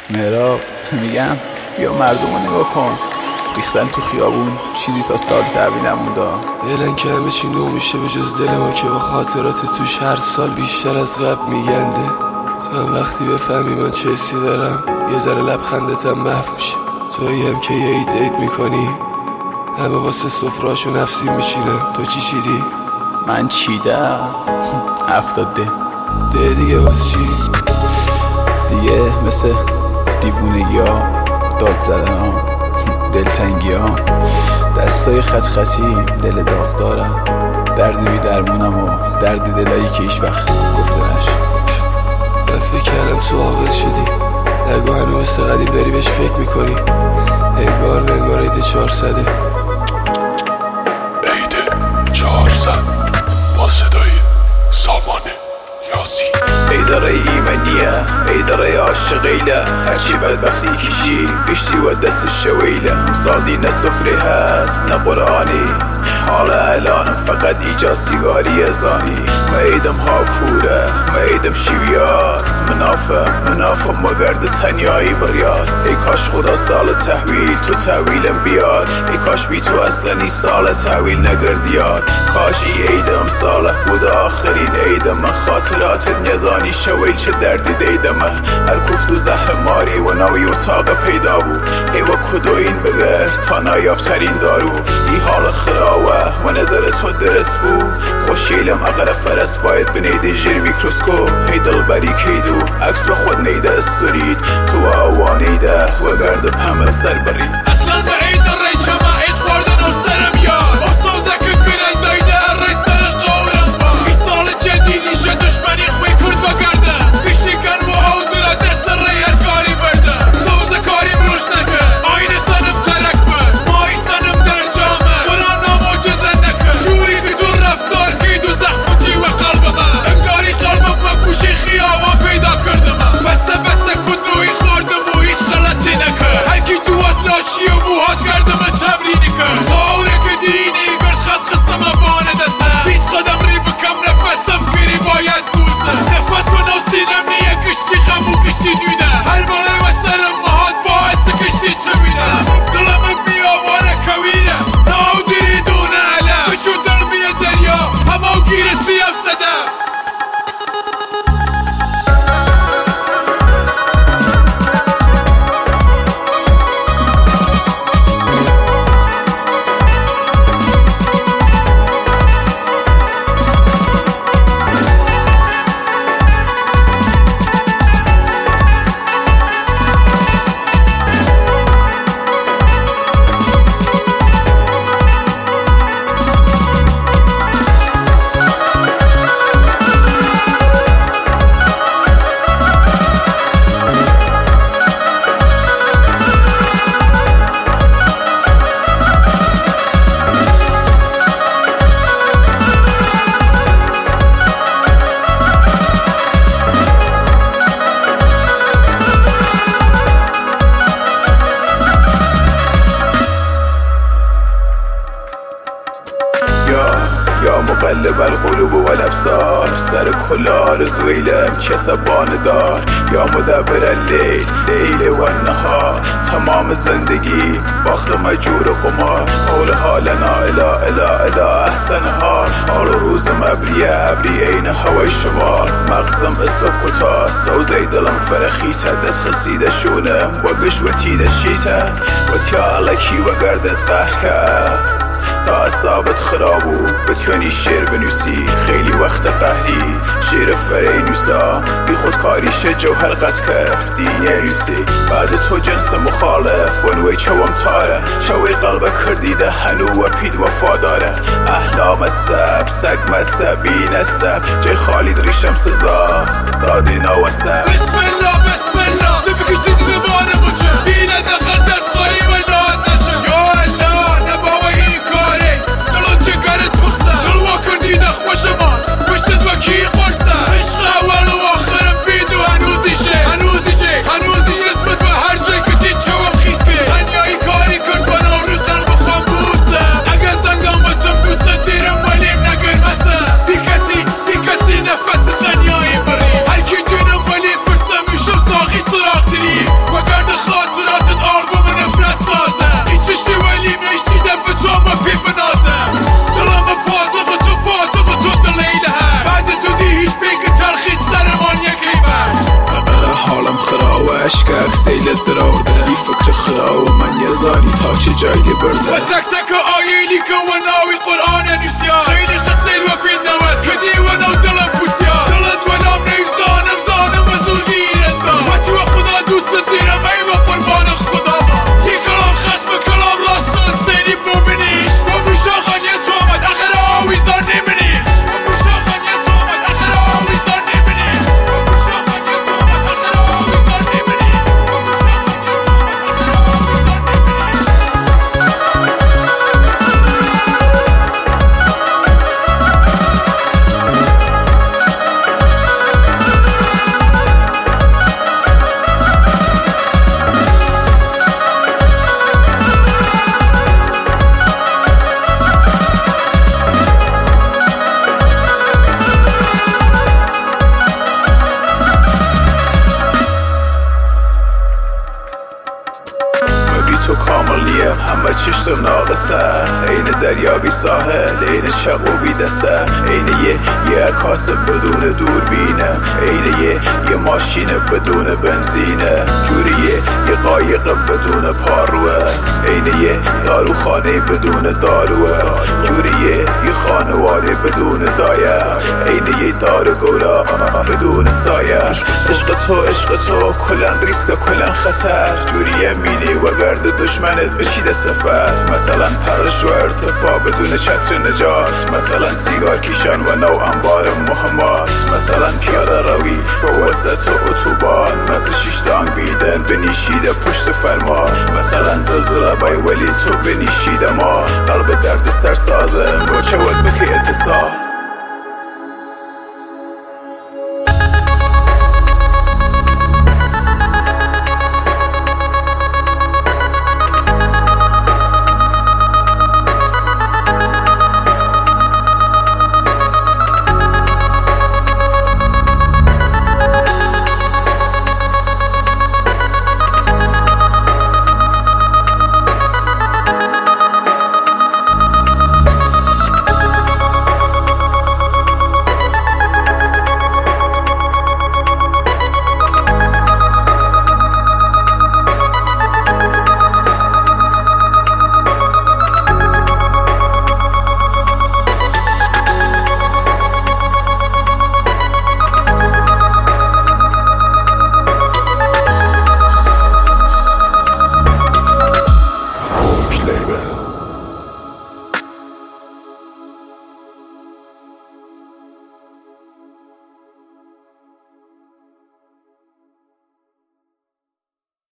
مهراب میگم بیا مردمو نگاه کن، ریختن تو خیابون چیزی تا سال تحویل نمونده. فعلا که همه چی نو میشه به جز دل ما که با خاطرات توش هر سال بیشتر از قبل میگنده. تو هم وقتی بفهمی من چه حسی دارم یه ذره لبخندتم محو میشه. تویی هم که یه عید میکنی همه واسه سفرهاشو نفسی میشینم. تو چی چیدی؟ من چیدم 70 ده دیگه واسه چی؟ دیگه مثل دیوونگی ها، داد زدن ها، دلتنگی ها، دستای خط خطی، دل داغ دارم، دردی بی درمونم و دردی دلایی که هیچ وقت گفته نشد. من فکر کردم تو عاقل شدی، نگو هنو مثل قدیم داری بهش فکر میکنی. انگار عید 400 عید 400 با صدای سامان یاسی. ایداره ایمنیه، ایداره عاشقیله، هرچی بدبختی کشی گشتی و دست شویله. سال دینه سفره هست نه قرآنی، حالا الانم فقط ایجاد سیگاری ازانی. میدم ها کوره، میدم شیویاست، منافم مگرد تنیایی بریاست. ای کاش خدا سال تحویل تو تحویلم بیاد، ای کاش بی تو اصلا این سال تحویل نگردیاد. کاش ای عیدم ساله بود آخرین عیدم، من خاطرات نزانی شویل چه دردی دیدم. هر کوفت و زهر ماری و نوی اتاق پیدا بود، ای و کدو این بگر تا نایابترین دارو. ای حال خراوه و نظر تو درست بود، خوشیلم اگر فرست باید بنیده جیر میکروسکوپ. هی دل بری کیدو عکس به خود نیده استورید، تو آوانیده و گرد پم سر برید. اصلا به عید ری چما عید خوردن و سرم یاد، استوزه که گرن دایده ری سر قورم با. این سال جدیدی شد دشمنی خوی کرد با گردن، کشتی کن و آودرا دست ری هر کاری بردن. سوزه کاریم روش نکن، آینه سنم ترک بر، مایی سنم در جامه قرآن معجزه نکن. جوری که تو رفتار کید و زخمتی و قلبم، انگاری قلبم و گوشی خیابان پیدا کردم. بسه کدوی خوردم و هیچ غلطی نکن، هر کی تو از لاشی و موهات کردم تمرینی کن. ساوره که دینی گرد خط خستم بانه دستم، بیس خودم ری بکم نفسم گیری باید بوزم. نفس و نو سینم نیه کشتی غم و کشتی دویده، هر بالای و سرم مهات باعث کشتی چه میده. دلم بیاواره کویره ناو دیری دونه علم، بچو دل بیه دریا همه گیر سیم زده. یا مقلب القلوب و الابصار، سر کل آرزویلم چه سبانه دار. یا مدبر اللیل لیل و النهار، تمام زندگی باخت مجور قمار. حولها لنا الا احسنها، حال روزم ابری عین هوای شمار. مغزم صبح کتا سوزه دلم فرخیته، دست خسیده شونم و گشوتیده شیته. و تیالکی و گردت قهر کرد تا اصابت خرابو بتونی شعر بنویسی. خیلی وقت قهری شعر فرینوسا، بی خودکاریش جوهر قصد کرد دینه نویسی. بعد تو جنس مخالف ونوی چوام تاره، چوی قلب کردیده هنو و پید وفاداره. احلام سب سگ مذب بی نسب، جای خالی ریشم سزا دادی نوسب. بسم الله نبکش تیزی بباره بچه، بینه دخل دست خالی و ناد نشه. یا الله نباوی این کاره دلون جگرت بخصه، دلوا کردی دخوش من پشتت و کی قرصه. عشق اول و آخرم بیدو هنوزیشه اسمت به هر جای که دید چوام خیز که. تنیایی کاری کن بنا رو قلب خوام بوزه، اگه زنگم بچم دوست دیرم ولیم نگرمسه. بی کسی نفس تنیایی بریم، هر کی دونم ولی پرسم میشم ایلت برارده ای فکر خرا و من یه زانی تا چه جایی برده و تک تک آیلی که و ناوی قرآن نوسیا خیلی قصیل و بین نوت کدی و نو دلم پوسیا دلت و نام نیزدانم زانم و زورگیرت با و تو خدا دوست دیرم ای و قربان خدا یه کلام خشم کلام راست سینی ببینیش و بوشا خانیت تو آمد آخر آویزدار نمینی و بوشا خانیت تو آمد آخر آویزدار نمینی و بوشا خانیت تو آمد آخر آویزدار نمینی تو کامل نیم همه چشتم ناقصه این دریا بی ساحل این شق و بی دسته این یه کاسب بدون دوربینه این یه ماشین بدون بنزینه جوریه یه قایق بدون پاروه این یه داروخانه بدون داروه جوریه یه خانواده بدون دایه این یه دارگورا بدون سایه عشق تو کلن ریسک کلن خطر جوریه مینی و گرد دشمنت بشیده سفر مثلا پرش و ارتفاع بدون چتر نجات مثلا سیگار کیشان و نو انبار مهمات مثلا پیاده روی با وسط اتوبان مثل شیشتانگ بیدن بنیشیده پشت فرما مثلا زلزله بای ولی تو بنیشیده ما قلب درد سرسازم با چود بکی اتصال